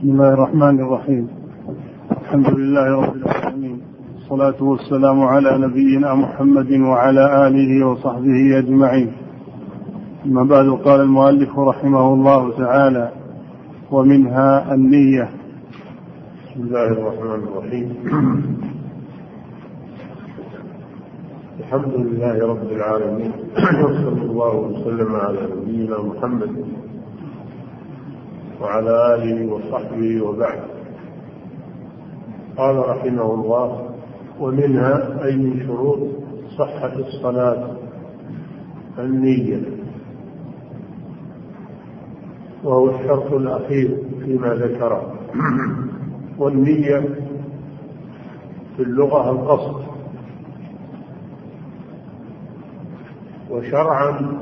بسم الله الرحمن الرحيم. الحمد لله رب العالمين، والصلاة والسلام على نبينا محمد وعلى آله وصحبه أجمعين. أما بعد، قال المؤلف رحمه الله تعالى: ومنها النية. بسم الله الرحمن الرحيم. الحمد لله رب العالمين، وصلى الله وسلم على نبينا محمد وعلى آله وصحبه وبعد. قال رحمه الله: ومنها أي من شروط صحة الصلاة النية، وهو الشرط الأخير فيما ذكره. والنية في اللغة القصد، وشرعا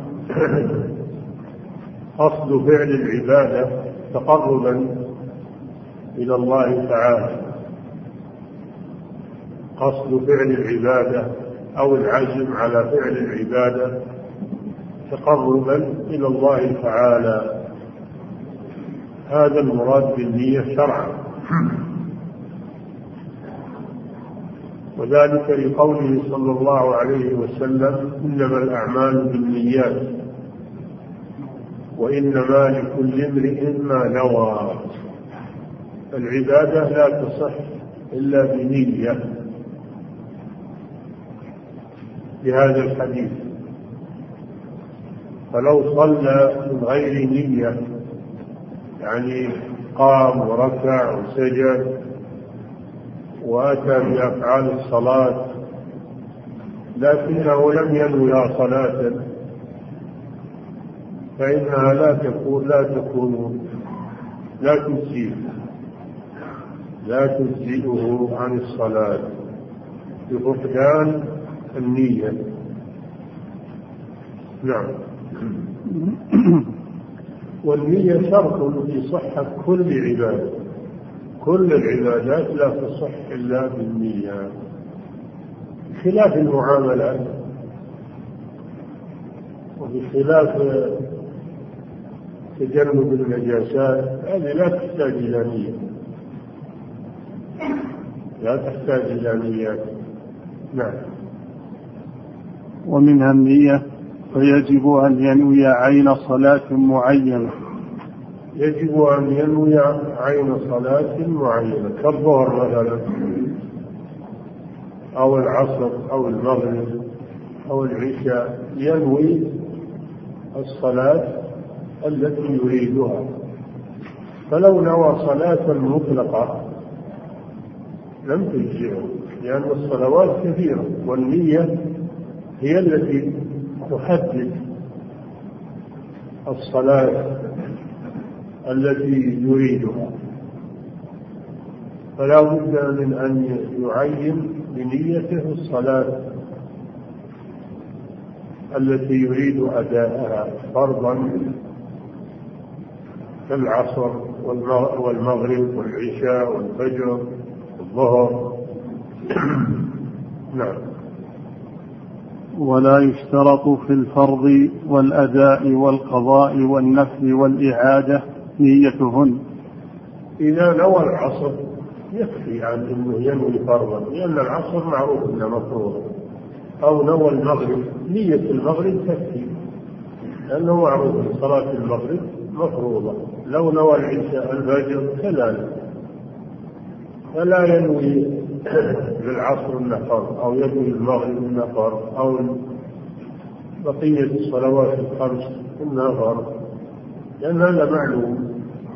قصد فعل العبادة تقربا إلى الله تعالى، قصد فعل العبادة أو العزم على فعل العبادة تقربا إلى الله تعالى، هذا المراد بالنية شرعا. وذلك لقوله صلى الله عليه وسلم: إنما الأعمال بالنيات وإنما لكل امرئ ما نوى. العبادة لا تصح إلا بنية، بهذا الحديث. فلو صلى من غير نية، يعني قام وركع وسجد وأتى بأفعال الصلاة لكنه لم ينوي صلاة، فإنها لا تجزئه عن الصلاة بفقدان النية. نعم. والنية شرط في صحة كل عبادة، كل العبادات لا تصح إلا بالنية، خلاف المعاملات وبخلاف تجنب النجاسات، هذه لا تحتاج إلى نية، لا تحتاج إلى نية. نعم. ومنها النية، فيجب أن ينوي عين صلاة معينة. يجب أن ينوي عين صلاة معينة كالظهر مثلا، أو العصر أو المغرب أو العشاء، ينوي الصلاة التي يريدها. فلو نوى صلاة مطلقة لم تجزئه، لأن الصلوات كثيرة، والنية هي التي تحدد الصلاة التي يريدها. فلا بد من أن يعين بنيته الصلاة التي يريد أداءها فرضا كالعصر والمغرب والعشاء والفجر والظهر. نعم. ولا يشترط في الفرض والأداء والقضاء والنفل والإعادة نيتهن. إذا نوى العصر يكفي عن أنه ينوي فرضا، لأن العصر معروف أنه مفروض، أو نوى المغرب، نية المغرب تكفي لأنه معروف أن صلاة المغرب مفروضة. لو نوى العشاء الفجر كذلك، فلا ينوي بالعصر النفر، أو ينوي المغرب النفر، أو بقية الصلوات الخمس النفر، لأن هذا معلوم.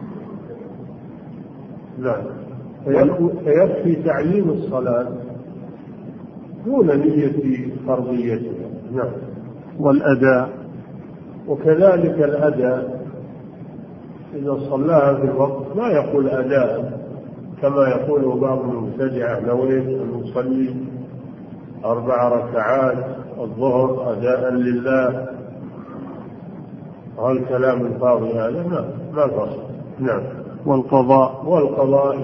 لا، فيكفي تعيين الصلاة دون نية فرضيتها. نعم. والأداء، وكذلك الأداء إذا صلاها في الوقت لا يقول أداء كما يقول بعض المبتدعة: نويت أن أصلي 4 ركعات الظهر أداء لله. هالكلام الفاضي هذا ما تصح. نعم. والقضاء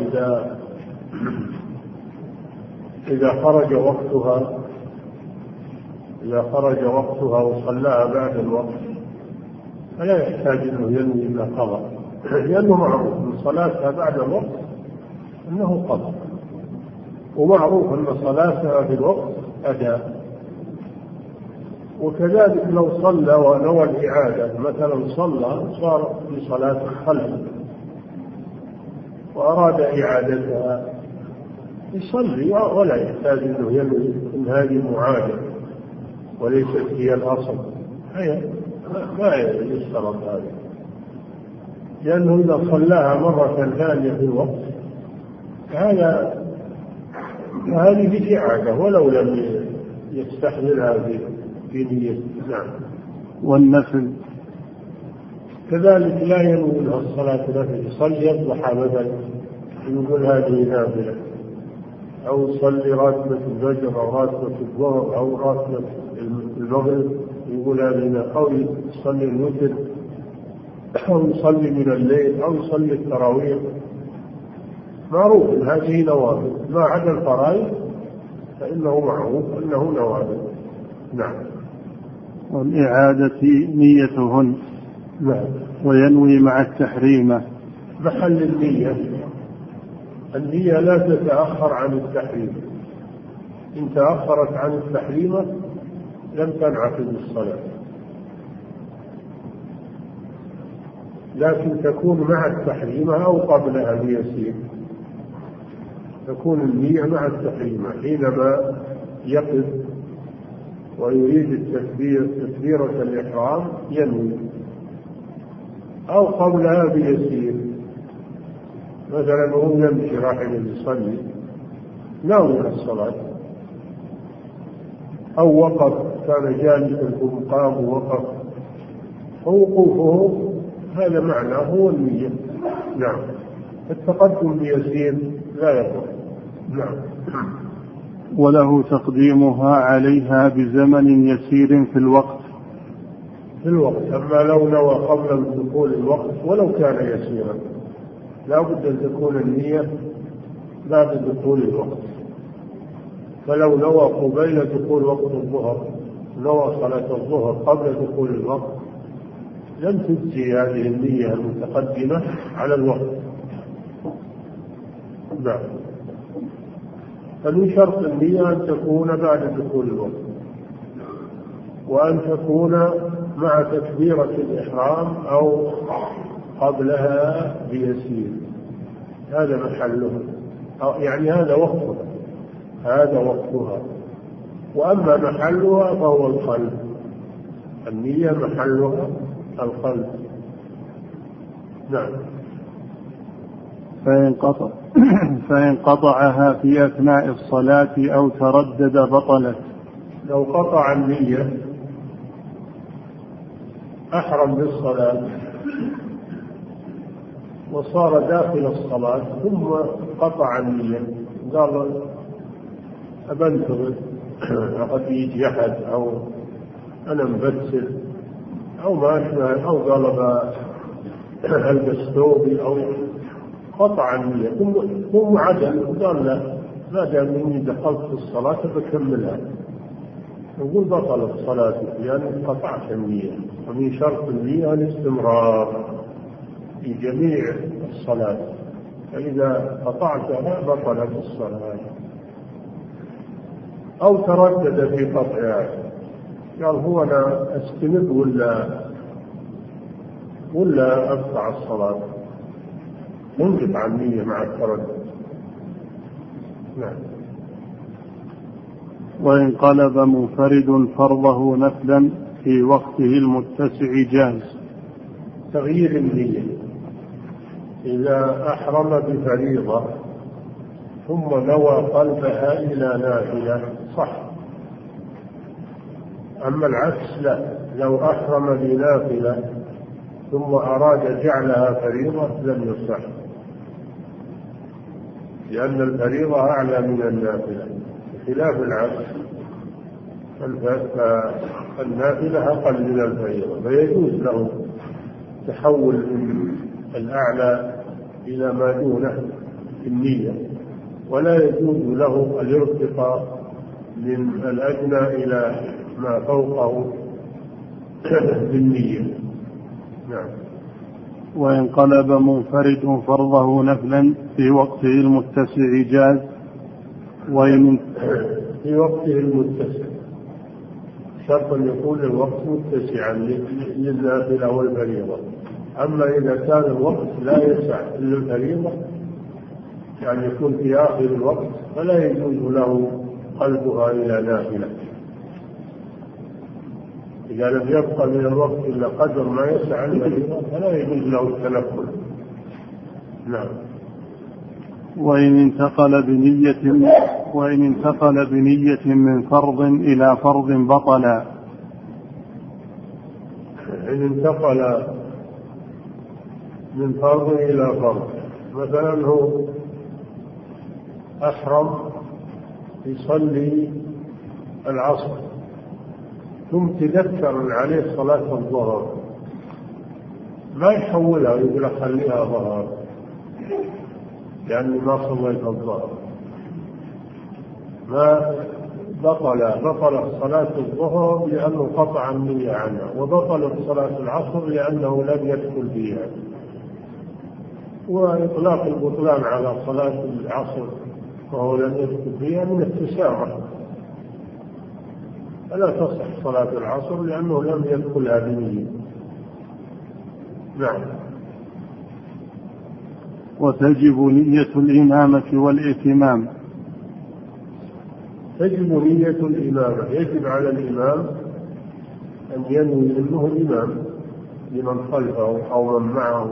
إذا خرج وقتها وصلاها بعد الوقت فلا يحتاج أنه ينوي إلا قضاء، لأنه معروف من صلاتها بعد الوقت أنه قضى، ومعروف أن صلاتها في الوقت أداء. وكذلك لو صلى ونوى الإعادة، مثلا صار في صلاة خلف وأراد إعادتها يصلي ولا يحتاج أنه ينوي أن هذه معادة وليست هي الأصل، ما يشترط هذا، لأنه إذا صلاها مرة ثانية في الوقت هذه إعادة ولو لم يستحملها في نية. نعم. والنفل كذلك لا ينوي لها الصلاة نفل، يصلي الضحى مثلا يقول هذه نافلة، أو يصلي راتبة الفجر أو راتبة الظهر أو راتبة المغرب يقول هذه نافلة، أو يصلي الوتر أو يصلي من الليل أو يصلي التراويح، معروف أن هذه نوافل. ما عدا الفرائض فإنه معروف أنه نوافل. نعم. والإعادة نيتهن. نعم. وينوي مع التحريمة. محل النية لا تتأخر عن التحريم، إن تأخرت عن التحريمة لم تنعقد الصلاة، لكن تكون مع التحريمة أو قبلها بيسير. تكون النية مع التحريمة حينما يقف ويريد تكبيرة الإحرام ينوي، أو قبلها بيسير، مثلا هو يمشي راح يصلي ناوي الصلاة، أو وقف كان جالسا ثم قام ووقف، ووقوفه هذا معناه هو النية. نعم. التقدم بيسير لا يضر. نعم. وله تقديمها عليها بزمن يسير في الوقت. أما لو نوى قبل دخول الوقت ولو كان يسيرا لا بد أن تكون النية بعد دخول الوقت. فلو نوى قبيل دخول وقت الظهر، نوى صلاة الظهر قبل دخول الوقت، لم تجزي هذه النية المتقدمة على الوقت. نعم. فمن شرط النية أن تكون بعد دخول الوقت، وأن تكون مع تكبيرة الإحرام أو قبلها بيسير، هذا محله، يعني هذا وقتها. وأما محلها فهو القلب، النية محلها القلب. نعم. فإن قطعها في أثناء الصلاة أو تردد بطلت. لو قطع النية أحرم بالصلاة وصار داخل الصلاة ثم قطع النية، قال أبنتظر قد يجي أحد أو أنا مبتسر أو ما أشبه، أو قال ألبس ثوبي، أو قطع النية ثم عدل وقال لا، ما دام إني دخلت في الصلاة بكملها، نقول بطلت صلاتي لأنك قطعت النية. ومن شرط النية الاستمرار في جميع الصلاة، فإذا قطعتها بطلت الصلاة. أو تردد في قطعها، قال هو أنا أستمر ولا أقطع الصلاة، ينقطع النية مع التردد. نعم. وإن قلب منفرد فرضه نفلا في وقته المتسع جاز. تغيير النية إذا أحرم بفريضة ثم نوى قلبها إلى نافلة صح، أما العكس لا، لو أحرم بنافلة ثم أراد جعلها فريضة لم يصح، لأن الفريضة أعلى من النافلة، خلاف العكس، فالنافلة أقل من الفريضة، فيجوز له تحول من الأعلى إلى ما دونه في النية، ولا يجوز له الارتقاء من الأدنى إلى ما فوقه بالنية. نعم. وإن قلب منفرد فرضه نفلا في وقته المتسع جاز. وإن في وقته المتسع شرط أن يكون الوقت متسعا للنافلة والفريضة. أما إذا كان الوقت لا يسع إلا الفريضة يعني يكون في آخر الوقت فلا يجوز له قلبها إلى نافلة. إذا لم يبقى من الوقت إلا قدر ما يسع الفريضة فلا يجوز له التنفل. نعم. وإن انتقل بنية من فرض إلى فرض بطلا. إن انتقل من فرض إلى فرض، مثلا هو أحرم يصلي العصر ثم تذكر عليه صلاة الظهر ما يحولها ويقول خليها ظهر لأني ما صليت الظهر، ما بطل صلاة الظهر لأنه قطع النية عنها، وبطلت صلاة العصر لأنه لم يدخل فيها. وإطلاق البطلان على صلاة العصر وهو لم يدخل فيها من التسامح، فلا تصح صلاة العصر لأنه لم يدخلها بنية. نعم. وتجب نية الإمامة والإتمام. تجب نية الإمامة، يجب على الإمام أن ينوي أنه الإمام لمن خلفه أو من معه،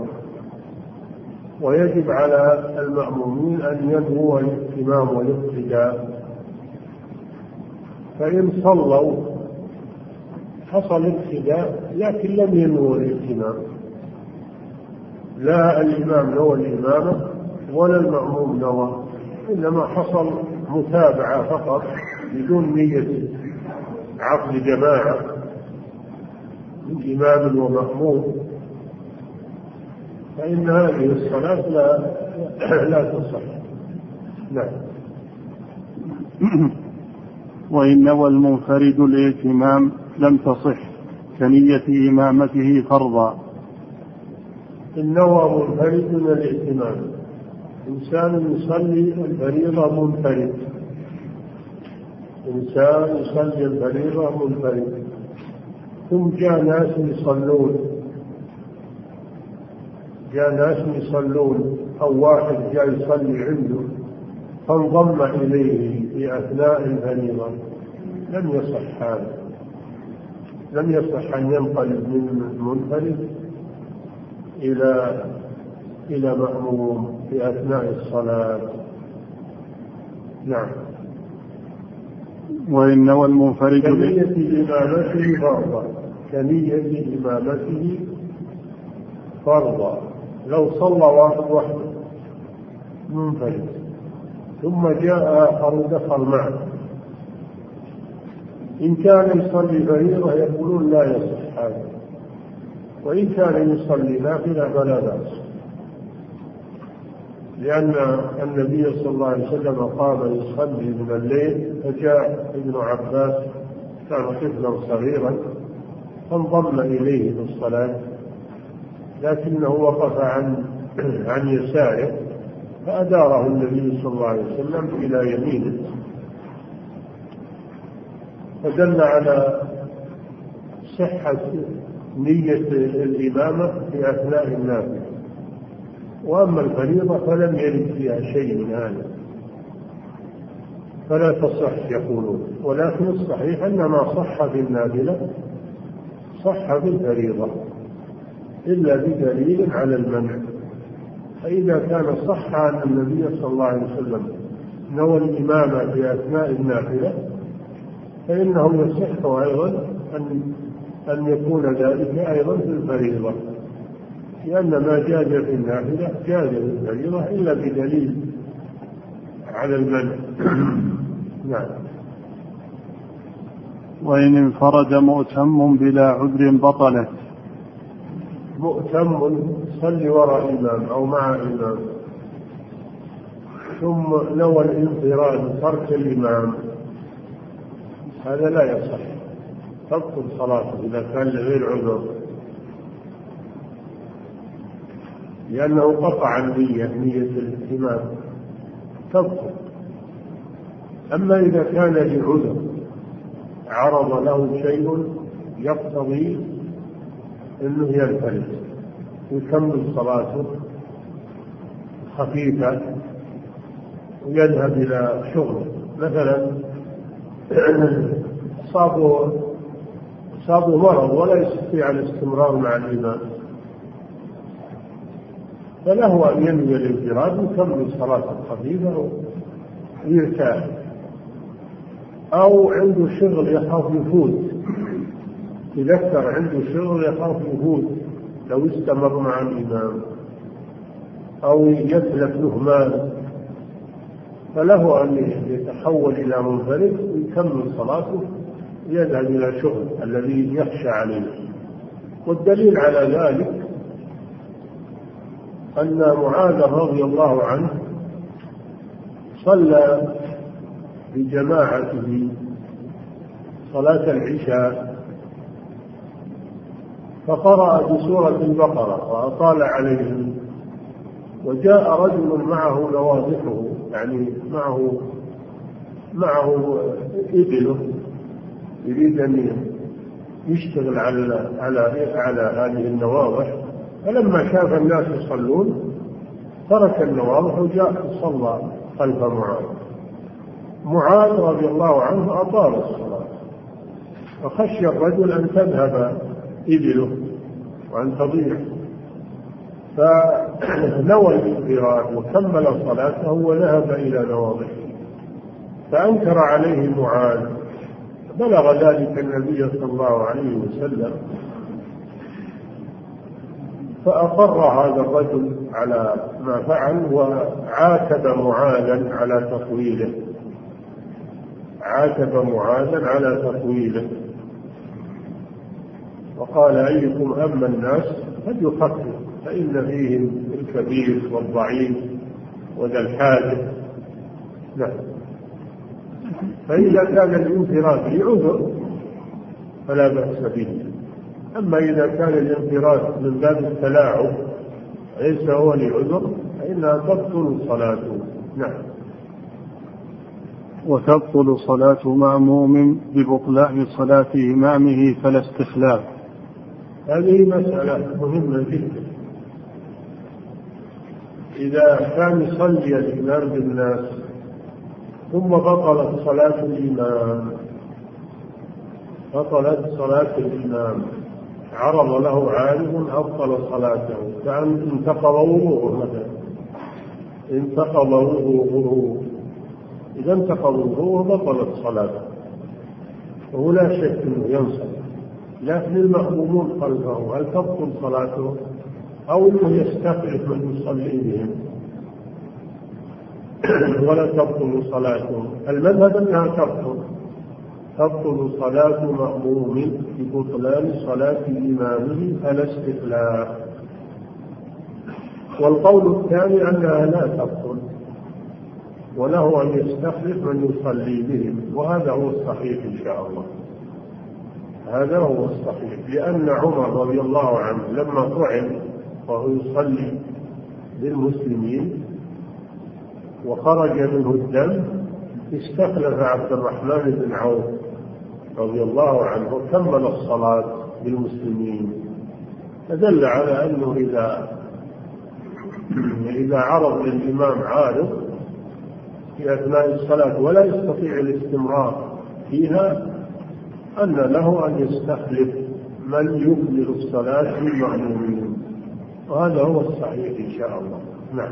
ويجب على المأمومين أن ينووا الإمام والاقتداء. فإن صلوا حصل اقتداء لكن لم ينووا الإمام، لا الإمام نوى الإمامة ولا المأموم نوى، إنما حصل متابعة فقط بدون نية عقد جماعة من إمام ومأموم، فإن هذه الصلاة لا تصح. نعم. وإن نوى المنفرد الائتمام لم تصح كنية إمامته فرضا. إن نوى منفرد الائتمام، إنسان يصلي الفريضة منفرد، إنسان يصلي الفريضة منفرد ثم جاء ناس يصلون أو واحد جاء يصلي عنده فانضم إليه في أثناء الفريضة، لم يصح هذا، لم يصح أن ينقلب من منفرد إلى مأموم في أثناء الصلاة. نعم. وإن نوى المنفرد كنية إمامته فرضا، لو صلى واحد منفرد ثم جاء آخر دخل معه، إن كان يصلي فريضة يقولون لا يصح هذا، وإن كان يصلي نافلة فلا بأس، لأن النبي صلى الله عليه وسلم قام يصلي من الليل فجاء ابن عباس كان طفلا صغيرا فانضم إليه في الصلاة، لكنه وقف عن يساره فأداره النبي صلى الله عليه وسلم إلى يمينه، فدل على صحة نية الإمامة في أثناء النافلة. وأما الفريضة فلم يرد فيها شيء من هذا فلا تصح يقولون، ولكن الصحيح أن ما صح في النافلة صح في الفريضة إلا بدليل على المنع. فإذا كان صح أن النبي صلى الله عليه وسلم نوى الإمامة في أثناء النافلة فإنه يصح أيضا أن يكون ذلك أيضا في الفريضة، لأن ما جاز في النافلة جاز في الفريضة إلا بدليل على المنع. نعم. وإن انفرد مؤتم بلا عذر بطلت. مؤتم صلي وراء إمام أو مع إمام ثم نوى الانفراد ترك الإمام، هذا لا يصح، تبطل صلاته إذا كان لغير عذر. لأنه قطع النية، نية الإمام تبطل. أما إذا كان لعذر عرض له شيء يقتضي أنه ينفرد ويكمل صلاته خفيفة ويذهب إلى شغله، مثلا صابوا مرض ولا يستطيع الاستمرار مع الإمام، فله أن ينوي الانفراد ويكمل صلاته خفيفة ويرتاح. أو عنده شغل يخاف يفوت، يذكر عنده شغل يخاف يفوت لو استمر مع الإمام، أو يتلف له مال، فله أن يتحول إلى منفرد ويكمل صلاته ويذهب إلى شغل الذي يخشى عليه. والدليل على ذلك أن معاذ رضي الله عنه صلى بجماعته صلاة العشاء فقرأ بسورة البقرة وأطال عليهم، وجاء رجل معه نواضحه، يعني معه إبله يريد أن يشتغل على هذه النواضح، فلما شاف الناس يصلون ترك النواضح وجاء صلى خلف معاذ رضي الله عنه أطال الصلاة، فخشي الرجل أن تذهب إبله وأن تضيع، فنوى الانفراد وكمل صلاته وذهب إلى نواضحه، فأنكر عليه معاذ، بلغ ذلك النبي صلى الله عليه وسلم، فأقر هذا الرجل على ما فعل وعاتب معاذا على تطويله، وقال أيكم أما الناس فليخفف فإن فيهم الكبير والضعيف وذا الحاجة. نعم. فإذا كان الانفراد لعذر فلا بأس به، أما إذا كان الانفراد من باب التلاعب ليس هو لعذر فإنها تبطل صلاته. نعم. وتبطل صلاة مأموم ببطلان صلاة إمامه فلا استخلاف. هذه مسألة مهمة جدا. إذا كان يصلي الإمام بالناس ثم بطلت صلاة الإمام عرض له عارض أبطل صلاته، كأن انتقض وضوءه مثلا، إذا انتقض وضوءه بطلت صلاته وهو لا شك أنه ينصرف، لكن المأمومون خلفه هل تبطل صلاته أو أنه يستخلف من يصلي بهم ولا تبطل صلاته؟ المذهب أنها تبطل صلاة مأموم ببطلان صلاة إمامه فلا استخلاف. والقول الثاني أنها لا تبطل وله أن يستخلف من يصلي بهم، وهذا هو الصحيح إن شاء الله، هذا هو الصحيح، لأن عمر رضي الله عنه لما طعن وهو يصلي بالمسلمين وخرج منه الدم استخلف عبد الرحمن بن عوف رضي الله عنه وكمل الصلاة بالمسلمين، فدل على أنه إذا عرض للإمام عارض في أثناء الصلاة ولا يستطيع الاستمرار فيها أن له أن يستخلف من يكمل الصلاة للمأمومين، وهذا هو الصحيح إن شاء الله. نعم.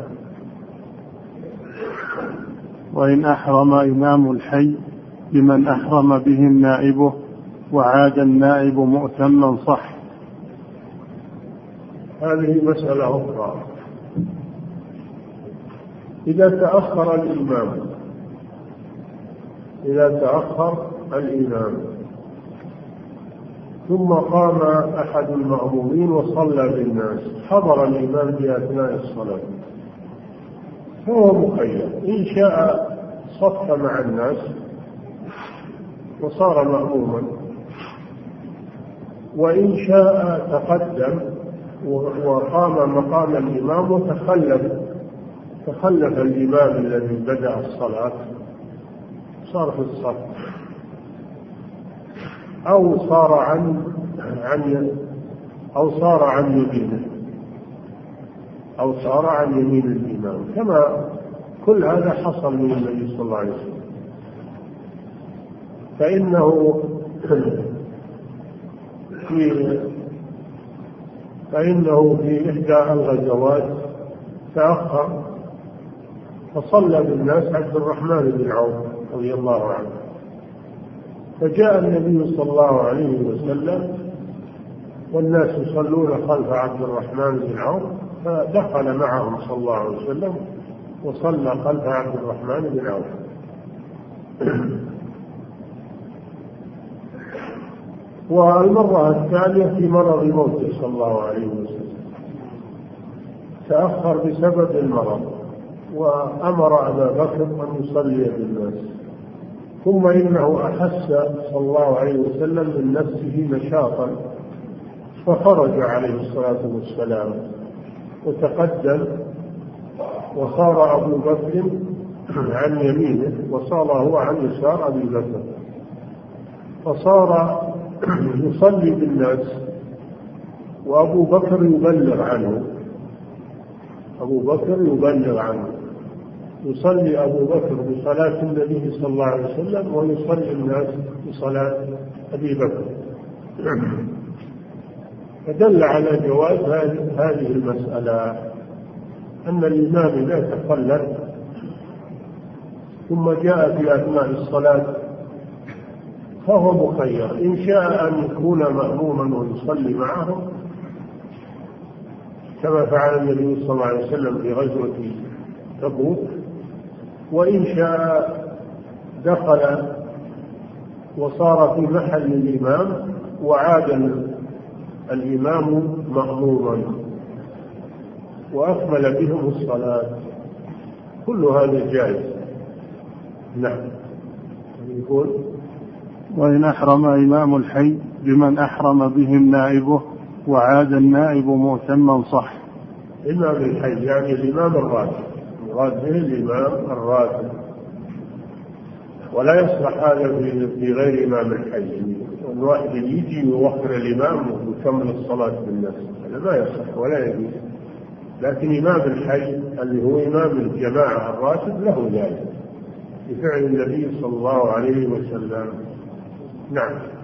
وإن أحرم إمام الحي بمن أحرم بهم نائبه وعاد النائب مؤتما صح. هذه مسألة أخرى. إذا تأخر الإمام ثم قام أحد المأمومين وصلى بالناس، حضر الإمام في أثناء الصلاة، فهو مخير، إن شاء صف مع الناس وصار مأموما، وإن شاء تقدم وقام مقام الإمام تخلف الإمام الذي بدأ الصلاة، صار في الصف، أو صار عن يمين الإمام، كما كل هذا حصل من النبي صلى الله عليه وسلم. فإنه في إحدى الغزوات تأخر فصلى بالناس عبد الرحمن بن عوف رضي الله عنه، فجاء النبي صلى الله عليه وسلم والناس يصلون خلف عبد الرحمن بن عوف، فدخل معهم صلى الله عليه وسلم وصلى خلف عبد الرحمن بن عوف. والمرة الثانية في مرض موته صلى الله عليه وسلم، تأخر بسبب المرض وأمر أبا بكر أن يصلي بالناس، ثم إنه أحس صلى الله عليه وسلم من نفسه نشاطا فخرج عليه الصلاة والسلام وتقدم، وصار أبو بكر عن يمينه وصار هو عن يسار أبي بكر، فصار يصلي بالناس وأبو بكر يبلغ عنه، يصلي أبو بكر بصلاة النبي صلى الله عليه وسلم ويصلي الناس بصلاة أبي بكر. فدل على جواز هذه المسألة، أن الإمام إذا تخلف ثم جاء في أثناء الصلاة فهو مخير، إن شاء أن يكون مأموما ويصلي معهم كما فعل النبي صلى الله عليه وسلم في غزوة تبوك، وإن شاء دخل وصار في محل الإمام وعاد الإمام مأموما وأكمل بهم الصلاة، كل هذا جائز. نعم. يقول: وإن أحرم إمام الحي بمن أحرم بهم نائبه وعاد النائب مؤتما صح. إمام الحي يعني الإمام الراتب، مراد به الإمام الراتب، ولا يصلح هذا في غير إمام الحي، الواحد يجي يوخر الإمام ويكمل الصلاة بالناس، هذا ما يصح ولا يجوز. لكن إمام الحي اللي هو إمام الجماعة الراتب له ذلك بفعل النبي صلى الله عليه وسلم. نعم.